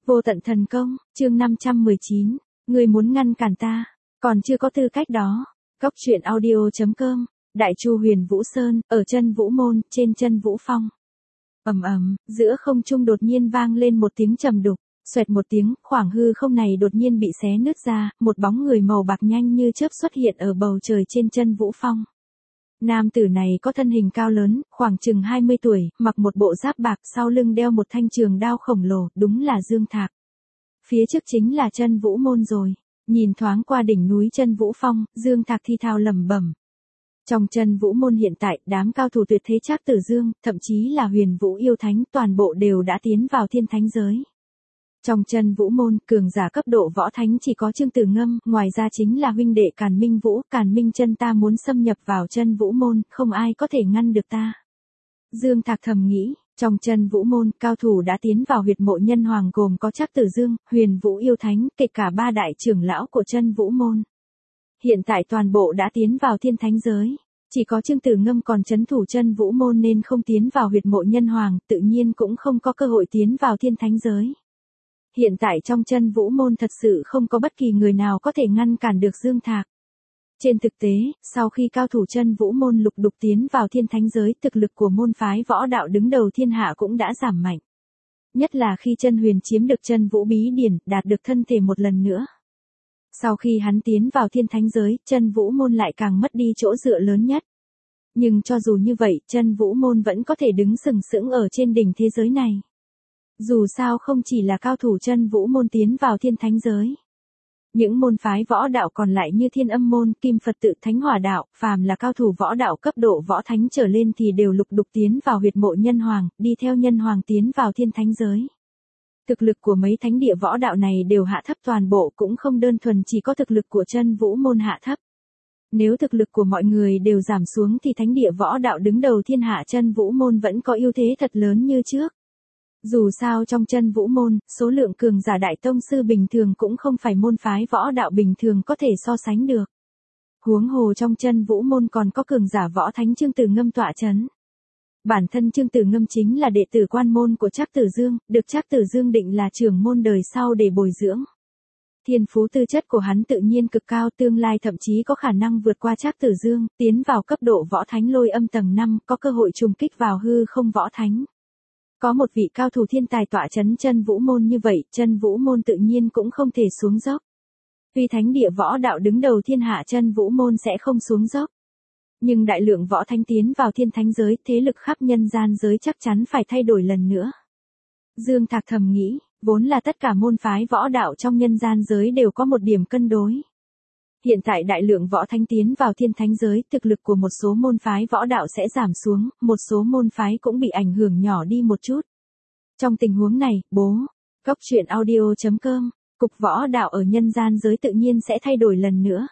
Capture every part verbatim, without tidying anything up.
Vô tận thần công, chương năm trăm mười chín, người muốn ngăn cản ta, còn chưa có tư cách đó. Cốc truyện audio chấm com, Đại Chu Huyền Vũ Sơn, ở chân Vũ Môn, trên chân Vũ Phong. Ầm ầm, giữa không trung đột nhiên vang lên một tiếng trầm đục, xoẹt một tiếng, khoảng hư không này đột nhiên bị xé nứt ra, một bóng người màu bạc nhanh như chớp xuất hiện ở bầu trời trên chân Vũ Phong. Nam tử này có thân hình cao lớn, khoảng chừng hai mươi tuổi, mặc một bộ giáp bạc, sau lưng đeo một thanh trường đao khổng lồ, đúng là Dương Thạc. Phía trước chính là chân Vũ Môn rồi. Nhìn thoáng qua đỉnh núi chân Vũ Phong, Dương Thạc thi thào lẩm bẩm. Trong chân Vũ Môn hiện tại, đám cao thủ tuyệt thế Trác Tử Dương, thậm chí là Huyền Vũ yêu thánh, toàn bộ đều đã tiến vào thiên thánh giới. Trong chân Vũ Môn, cường giả cấp độ võ thánh chỉ có Trương Tử Ngâm, ngoài ra chính là huynh đệ Càn Minh Vũ, Càn Minh Chân ta muốn xâm nhập vào chân Vũ Môn, không ai có thể ngăn được ta. Dương Thạc thầm nghĩ, trong chân Vũ Môn, cao thủ đã tiến vào huyệt mộ nhân hoàng gồm có Trác Tử Dương, Huyền Vũ yêu thánh, kể cả ba đại trưởng lão của chân Vũ Môn. Hiện tại toàn bộ đã tiến vào thiên thánh giới. Chỉ có Trương Tử Ngâm còn trấn thủ chân Vũ Môn nên không tiến vào huyệt mộ nhân hoàng, tự nhiên cũng không có cơ hội tiến vào thiên thánh giới. Hiện tại trong chân Vũ Môn thật sự không có bất kỳ người nào có thể ngăn cản được Dương Thạc. Trên thực tế, sau khi cao thủ chân Vũ Môn lục đục tiến vào thiên thánh giới, thực lực của môn phái võ đạo đứng đầu thiên hạ cũng đã giảm mạnh. Nhất là khi chân Huyền chiếm được chân Vũ Bí Điển, đạt được thân thể một lần nữa. Sau khi hắn tiến vào thiên thánh giới, chân Vũ Môn lại càng mất đi chỗ dựa lớn nhất. Nhưng cho dù như vậy, chân Vũ Môn vẫn có thể đứng sừng sững ở trên đỉnh thế giới này. Dù sao không chỉ là cao thủ chân Vũ Môn tiến vào thiên thánh giới. Những môn phái võ đạo còn lại như Thiên Âm Môn, Kim Phật Tự, Thánh Hỏa Đạo, phàm là cao thủ võ đạo cấp độ võ thánh trở lên thì đều lục đục tiến vào huyệt mộ nhân hoàng, đi theo nhân hoàng tiến vào thiên thánh giới. Thực lực của mấy thánh địa võ đạo này đều hạ thấp toàn bộ, cũng không đơn thuần chỉ có thực lực của chân Vũ Môn hạ thấp. Nếu thực lực của mọi người đều giảm xuống thì thánh địa võ đạo đứng đầu thiên hạ chân Vũ Môn vẫn có ưu thế thật lớn như trước. Dù sao trong chân Vũ Môn, số lượng cường giả đại tông sư bình thường cũng không phải môn phái võ đạo bình thường có thể so sánh được. Huống hồ trong chân Vũ Môn còn có cường giả võ thánh Trương Tử Ngâm tọa chấn. Bản thân Trương Tử Ngâm chính là đệ tử quan môn của Trác Tử Dương, được Trác Tử Dương định là trưởng môn đời sau để bồi dưỡng. Thiên phú tư chất của hắn tự nhiên cực cao, tương lai thậm chí có khả năng vượt qua Trác Tử Dương, tiến vào cấp độ võ thánh Lôi Âm tầng năm, có cơ hội trùng kích vào hư không võ thánh. Có một vị cao thủ thiên tài tọa chấn chân Vũ Môn như vậy, chân Vũ Môn tự nhiên cũng không thể xuống dốc. Vì thánh địa võ đạo đứng đầu thiên hạ chân Vũ Môn sẽ không xuống dốc. Nhưng đại lượng võ thánh tiến vào thiên thánh giới, thế lực khắp nhân gian giới chắc chắn phải thay đổi lần nữa. Dương Thạc thầm nghĩ, vốn là tất cả môn phái võ đạo trong nhân gian giới đều có một điểm cân đối. Hiện tại đại lượng võ thánh tiến vào thiên thánh giới, thực lực của một số môn phái võ đạo sẽ giảm xuống, một số môn phái cũng bị ảnh hưởng nhỏ đi một chút. Trong tình huống này, bố, cốc truyện audio chấm com, cục võ đạo ở nhân gian giới tự nhiên sẽ thay đổi lần nữa.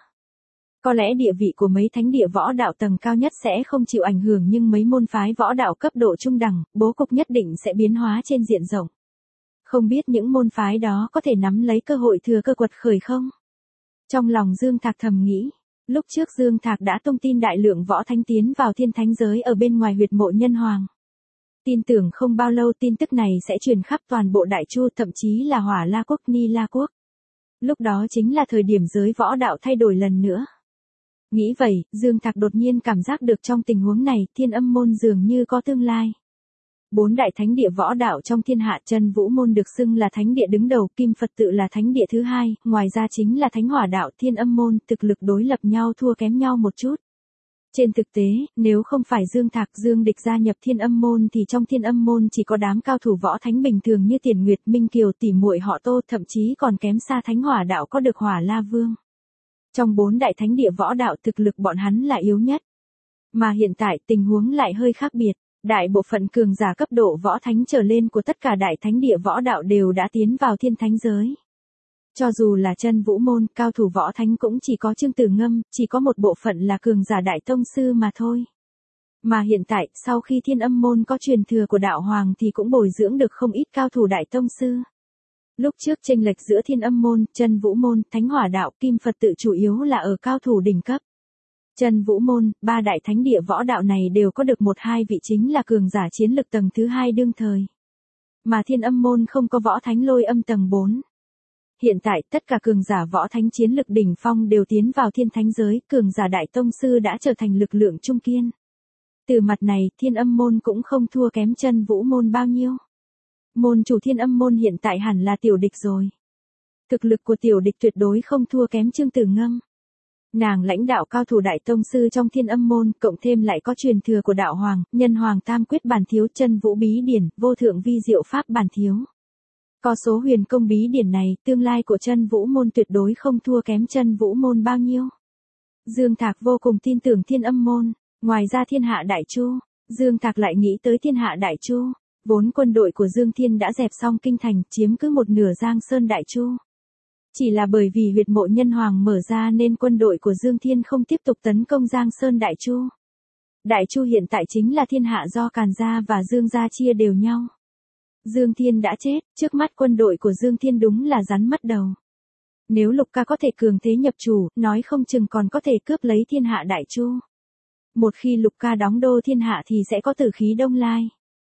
Có lẽ địa vị của mấy thánh địa võ đạo tầng cao nhất sẽ không chịu ảnh hưởng nhưng mấy môn phái võ đạo cấp độ trung đẳng, bố cục nhất định sẽ biến hóa trên diện rộng. Không biết những môn phái đó có thể nắm lấy cơ hội thừa cơ quật khởi không? Trong lòng Dương Thạc thầm nghĩ, lúc trước Dương Thạc đã tung tin đại lượng võ thánh tiến vào thiên thánh giới ở bên ngoài huyệt mộ nhân hoàng. Tin tưởng không bao lâu tin tức này sẽ truyền khắp toàn bộ Đại Chu, thậm chí là Hỏa La Quốc, Ni La Quốc. Lúc đó chính là thời điểm giới võ đạo thay đổi lần nữa. Nghĩ vậy, Dương Thạc đột nhiên cảm giác được trong tình huống này, Thiên Âm Môn dường như có tương lai. Bốn đại thánh địa võ đạo trong thiên hạ, chân Vũ Môn được xưng là thánh địa đứng đầu, Kim Phật Tự là thánh địa thứ hai, ngoài ra chính là Thánh Hỏa Đạo, Thiên Âm Môn, thực lực đối lập nhau thua kém nhau một chút. Trên thực tế, nếu không phải Dương Thạc, Dương Địch gia nhập Thiên Âm Môn thì trong Thiên Âm Môn chỉ có đám cao thủ võ thánh bình thường như Tiền Nguyệt, Minh Kiều, tỷ muội họ Tô, thậm chí còn kém xa Thánh Hỏa Đạo có được Hỏa La Vương. Trong bốn đại thánh địa võ đạo thực lực bọn hắn là yếu nhất. Mà hiện tại tình huống lại hơi khác biệt. Đại bộ phận cường giả cấp độ võ thánh trở lên của tất cả đại thánh địa võ đạo đều đã tiến vào thiên thánh giới. Cho dù là chân Vũ Môn, cao thủ võ thánh cũng chỉ có Trương Tử Ngâm, chỉ có một bộ phận là cường giả đại tông sư mà thôi. Mà hiện tại, sau khi Thiên Âm Môn có truyền thừa của đạo hoàng thì cũng bồi dưỡng được không ít cao thủ đại tông sư. Lúc trước chênh lệch giữa Thiên Âm Môn, chân Vũ Môn, Thánh Hỏa Đạo, Kim Phật Tự chủ yếu là ở cao thủ đỉnh cấp. Chân Vũ Môn, ba đại thánh địa võ đạo này đều có được một hai vị chính là cường giả chiến lực tầng thứ hai đương thời. Mà Thiên Âm môn không có võ thánh lôi âm tầng bốn. Hiện tại, tất cả cường giả võ thánh chiến lực đỉnh phong đều tiến vào thiên thánh giới, cường giả đại tông sư đã trở thành lực lượng trung kiên. Từ mặt này, Thiên Âm môn cũng không thua kém Chân Vũ môn bao nhiêu. Môn chủ Thiên Âm môn hiện tại hẳn là tiểu địch rồi. Thực lực của tiểu địch tuyệt đối không thua kém Trương Tử Ngâm. Nàng lãnh đạo cao thủ đại tông sư trong Thiên Âm môn, cộng thêm lại có truyền thừa của đạo hoàng, nhân hoàng tam quyết bản thiếu, Chân Vũ bí điển, vô thượng vi diệu pháp bản thiếu. Có số huyền công bí điển này, tương lai của Chân Vũ môn tuyệt đối không thua kém Chân Vũ môn bao nhiêu. Dương Thạc vô cùng tin tưởng Thiên Âm môn. Ngoài ra Thiên Hạ Đại Chu, Dương Thạc lại nghĩ tới Thiên Hạ Đại Chu. Vốn quân đội của Dương Thiên đã dẹp xong kinh thành, chiếm cứ một nửa Giang Sơn Đại Chu. Chỉ là bởi vì huyệt mộ nhân hoàng mở ra nên quân đội của Dương Thiên không tiếp tục tấn công Giang Sơn Đại Chu. Đại Chu hiện tại chính là thiên hạ do Càn gia và Dương gia chia đều nhau. Dương Thiên đã chết, trước mắt quân đội của Dương Thiên đúng là rắn mất đầu. Nếu Lục Ca có thể cường thế nhập chủ, nói không chừng còn có thể cướp lấy Thiên Hạ Đại Chu. Một khi Lục Ca đóng đô thiên hạ thì sẽ có tử khí đông lai.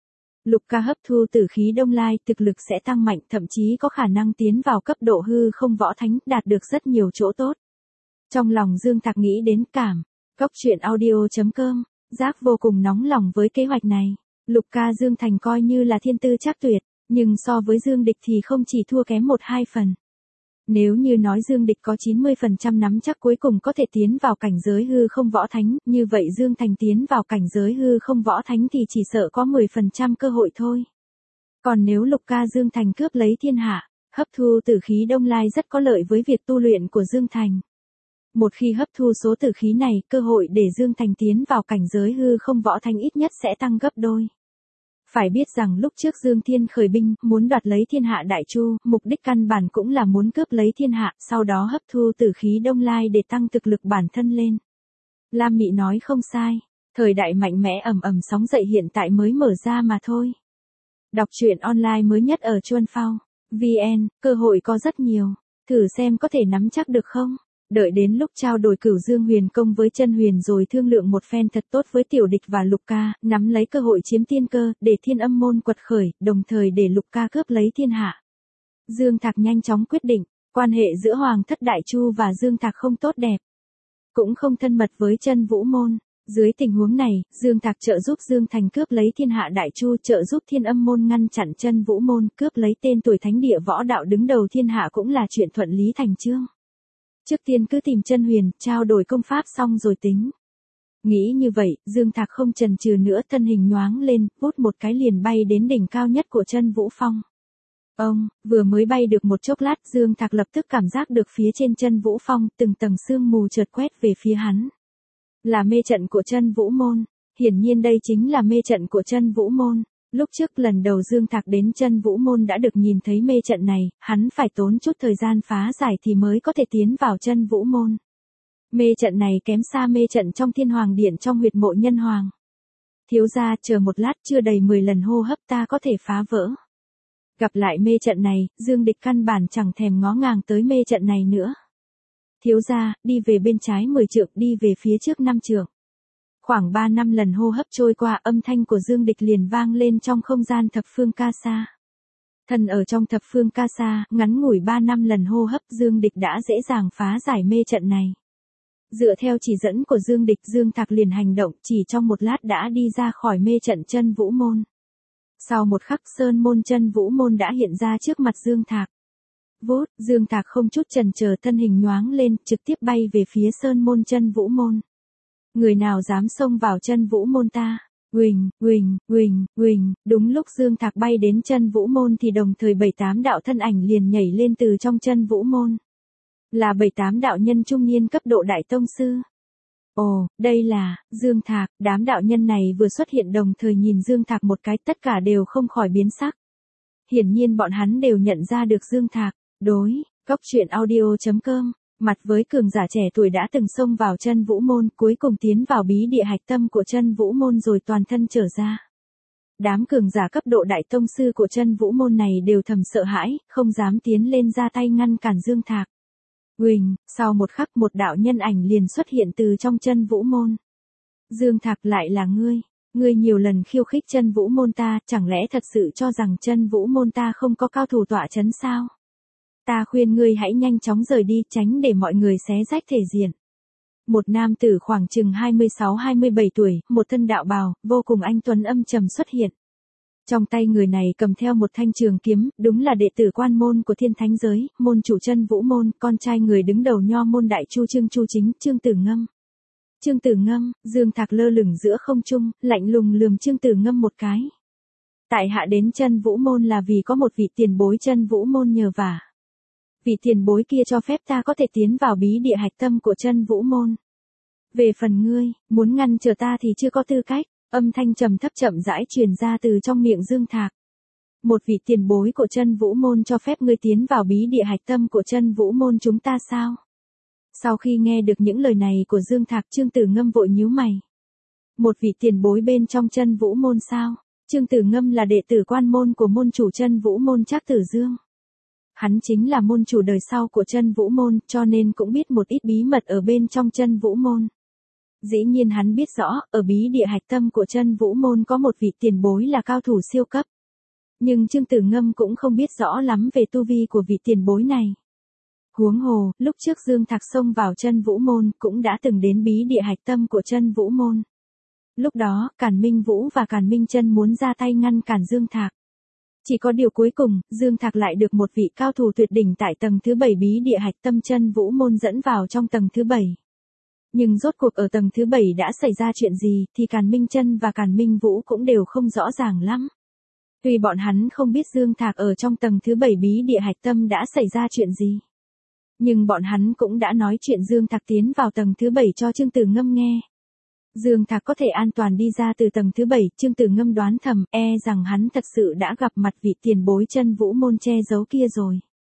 Lục Ca hấp thu tử khí đông lai, thực lực sẽ tăng mạnh, thậm chí có khả năng tiến vào cấp độ hư không võ thánh, đạt được rất nhiều chỗ tốt. Trong lòng Dương Thạc nghĩ đến cảm, cốc truyện audio chấm com, Giác vô cùng nóng lòng với kế hoạch này. Lục Ca Dương Thành coi như là thiên tư chắc tuyệt, nhưng so với Dương Địch thì không chỉ thua kém một hai phần. Nếu như nói Dương Địch có chín mươi phần trăm nắm chắc cuối cùng có thể tiến vào cảnh giới hư không võ thánh, như vậy Dương Thành tiến vào cảnh giới hư không võ thánh thì chỉ sợ có mười phần trăm cơ hội thôi. Còn nếu Lục Ca Dương Thành cướp lấy thiên hạ, hấp thu tử khí đông lai rất có lợi với việc tu luyện của Dương Thành. Một khi hấp thu số tử khí này, cơ hội để Dương Thành tiến vào cảnh giới hư không võ thánh ít nhất sẽ tăng gấp đôi. Phải biết rằng lúc trước Dương Thiên khởi binh, muốn đoạt lấy thiên hạ Đại Chu, mục đích căn bản cũng là muốn cướp lấy thiên hạ, sau đó hấp thu tử khí đông lai để tăng thực lực bản thân lên. Lam Mị nói không sai, thời đại mạnh mẽ ầm ầm sóng dậy hiện tại mới mở ra mà thôi. Đọc truyện online mới nhất ở Chuan Phao, vê en, cơ hội có rất nhiều, thử xem có thể nắm chắc được không? Đợi đến lúc trao đổi Cửu Dương Huyền Công với Chân Huyền rồi thương lượng một phen thật tốt với tiểu địch và Lục Ca, nắm lấy cơ hội chiếm tiên cơ, để Thiên Âm môn quật khởi, đồng thời để Lục Ca cướp lấy thiên hạ. Dương Thạc nhanh chóng quyết định, quan hệ giữa Hoàng thất Đại Chu và Dương Thạc không tốt đẹp, cũng không thân mật với Chân Vũ môn. Dưới tình huống này, Dương Thạc trợ giúp Dương Thành cướp lấy thiên hạ Đại Chu, trợ giúp Thiên Âm môn ngăn chặn Chân Vũ môn, cướp lấy tên tuổi thánh địa võ đạo đứng đầu thiên hạ cũng là chuyện thuận lý thành chương. Trước tiên cứ tìm Chân Huyền, trao đổi công pháp xong rồi tính. Nghĩ như vậy, Dương Thạc không chần chừ nữa, thân hình nhoáng lên, vút một cái liền bay đến đỉnh cao nhất của Chân Vũ Phong. Ông, vừa mới bay được một chốc lát, Dương Thạc lập tức cảm giác được phía trên Chân Vũ Phong, từng tầng sương mù chợt quét về phía hắn. Là mê trận của Chân Vũ môn, hiển nhiên đây chính là mê trận của Chân Vũ môn. Lúc trước lần đầu Dương Thạc đến Chân Vũ môn đã được nhìn thấy mê trận này, hắn phải tốn chút thời gian phá giải thì mới có thể tiến vào Chân Vũ môn. Mê trận này kém xa mê trận trong Thiên Hoàng Điện trong huyệt mộ nhân hoàng. Thiếu gia chờ một lát, chưa đầy mười lần hô hấp ta có thể phá vỡ. Gặp lại mê trận này, Dương Địch căn bản chẳng thèm ngó ngàng tới mê trận này nữa. Thiếu gia, đi về bên trái mười trượng, đi về phía trước năm trượng. Khoảng ba năm lần hô hấp trôi qua, âm thanh của Dương Địch liền vang lên trong không gian thập phương ca sa. Thần ở trong thập phương ca sa, ngắn ngủi ba năm lần hô hấp, Dương Địch đã dễ dàng phá giải mê trận này. Dựa theo chỉ dẫn của Dương Địch, Dương Thạc liền hành động, chỉ trong một lát đã đi ra khỏi mê trận Chân Vũ môn. Sau một khắc, sơn môn Chân Vũ môn đã hiện ra trước mặt Dương Thạc. Vút, Dương Thạc không chút chần chờ, thân hình nhoáng lên, trực tiếp bay về phía sơn môn Chân Vũ môn. Người nào dám xông vào Chân Vũ môn ta? Uỳnh, uỳnh, uỳnh, uỳnh, đúng lúc Dương Thạc bay đến Chân Vũ môn thì đồng thời bảy tám đạo thân ảnh liền nhảy lên từ trong Chân Vũ môn. Là bảy tám đạo nhân trung niên cấp độ đại tông sư. Ồ, đây là Dương Thạc, đám đạo nhân này vừa xuất hiện đồng thời nhìn Dương Thạc một cái, tất cả đều không khỏi biến sắc. Hiển nhiên bọn hắn đều nhận ra được Dương Thạc. Đối, cốc truyện audio chấm com, mặt với cường giả trẻ tuổi đã từng xông vào Chân Vũ môn, cuối cùng tiến vào bí địa hạch tâm của Chân Vũ môn rồi toàn thân trở ra. Đám cường giả cấp độ đại tông sư của Chân Vũ môn này đều thầm sợ hãi, không dám tiến lên ra tay ngăn cản Dương Thạc. Uỳnh, sau một khắc một đạo nhân ảnh liền xuất hiện từ trong Chân Vũ môn. Dương Thạc, lại là ngươi. Ngươi nhiều lần khiêu khích chân vũ môn ta, chẳng lẽ thật sự cho rằng chân vũ môn ta không có cao thủ tọa chấn sao? Ta khuyên ngươi hãy nhanh chóng rời đi, tránh để mọi người xé rách thể diện. Một nam tử khoảng chừng hai mươi sáu hai mươi bảy tuổi, một thân đạo bào, vô cùng anh tuấn âm trầm xuất hiện. Trong tay người này cầm theo một thanh trường kiếm, đúng là đệ tử quan môn của Thiên Thánh giới, môn chủ chân vũ môn, con trai người đứng đầu nho môn đại chu Trương Chu Chính, Trương Tử Ngâm. Trương Tử Ngâm, Dương Thạc lơ lửng giữa không trung, lạnh lùng lườm Trương Tử Ngâm một cái. Tại hạ đến chân vũ môn là vì có một vị tiền bối chân vũ môn nhờ vả. Vị tiền bối kia cho phép ta có thể tiến vào bí địa hạch tâm của chân vũ môn. Về phần ngươi, muốn ngăn trở ta thì chưa có tư cách. Âm thanh trầm thấp chậm rãi truyền ra từ trong miệng Dương Thạc. Một vị tiền bối của chân vũ môn cho phép ngươi tiến vào bí địa hạch tâm của chân vũ môn chúng ta sao? Sau khi nghe được những lời này của Dương Thạc, Trương Tử Ngâm vội nhíu mày. Một vị tiền bối bên trong chân vũ môn sao? Trương Tử Ngâm là đệ tử quan môn của môn chủ chân vũ môn Trác Tử Dương. Hắn chính là môn chủ đời sau của chân vũ môn, cho nên cũng biết một ít bí mật ở bên trong chân vũ môn. Dĩ nhiên hắn biết rõ, ở bí địa hạch tâm của chân vũ môn có một vị tiền bối là cao thủ siêu cấp. Nhưng Trương Tử Ngâm cũng không biết rõ lắm về tu vi của vị tiền bối này. Huống hồ, lúc trước Dương Thạc xông vào chân vũ môn cũng đã từng đến bí địa hạch tâm của chân vũ môn. Lúc đó, Càn Minh Vũ và Càn Minh Chân muốn ra tay ngăn cản Dương Thạc. Chỉ có điều cuối cùng, Dương Thạc lại được một vị cao thủ tuyệt đỉnh tại tầng thứ bảy bí địa hạch tâm chân vũ môn dẫn vào trong tầng thứ bảy. Nhưng rốt cuộc ở tầng thứ bảy đã xảy ra chuyện gì thì Càn Minh Chân và Càn Minh Vũ cũng đều không rõ ràng lắm. Tuy bọn hắn không biết Dương Thạc ở trong tầng thứ bảy bí địa hạch tâm đã xảy ra chuyện gì. Nhưng bọn hắn cũng đã nói chuyện Dương Thạc tiến vào tầng thứ bảy cho Trương Tử Ngâm nghe. Dương Thạc có thể an toàn đi ra từ tầng thứ bảy, Trương Tử Ngâm đoán thầm e rằng hắn thật sự đã gặp mặt vị tiền bối chân vũ môn che giấu kia rồi.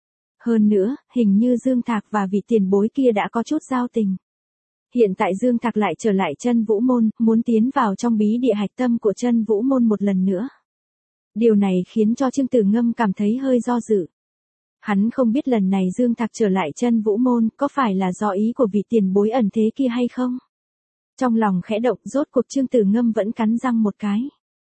Hơn nữa, hình như Dương Thạc và vị tiền bối kia đã có chút giao tình. Hiện tại Dương Thạc lại trở lại chân vũ môn, muốn tiến vào trong bí địa hạch tâm của chân vũ môn một lần nữa. Điều này khiến cho Trương Tử Ngâm cảm thấy hơi do dự. Hắn không biết lần này Dương Thạc trở lại chân vũ môn có phải là do ý của vị tiền bối ẩn thế kia hay không? Trong lòng khẽ động, rốt cuộc Trương Tử Ngâm vẫn cắn răng một cái.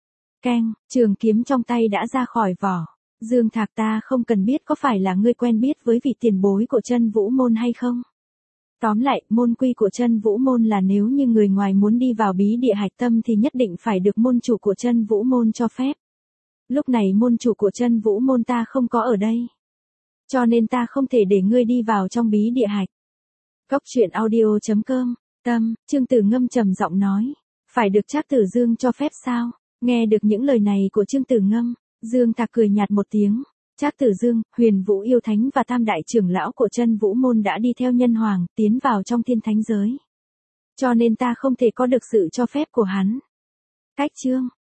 Keng, trường kiếm trong tay đã ra khỏi vỏ. Dương Thạc, ta không cần biết có phải là ngươi quen biết với vị tiền bối của chân vũ môn hay không? Tóm lại, môn quy của chân vũ môn là nếu như người ngoài muốn đi vào bí địa hạch tâm thì nhất định phải được môn chủ của chân vũ môn cho phép. Lúc này môn chủ của chân vũ môn ta không có ở đây. Cho nên ta không thể để ngươi đi vào trong bí địa hạch. Cốc truyện audio chấm com, tâm, Trương Tử Ngâm trầm giọng nói. Phải được Trác Tử Dương cho phép sao? Nghe được những lời này của Trương Tử Ngâm, Dương Thạc cười nhạt một tiếng. Trác Tử Dương, Huyền Vũ Yêu Thánh và Tam Đại trưởng lão của chân vũ môn đã đi theo Nhân Hoàng, tiến vào trong Thiên Thánh giới. Cho nên ta không thể có được sự cho phép của hắn. Cách chương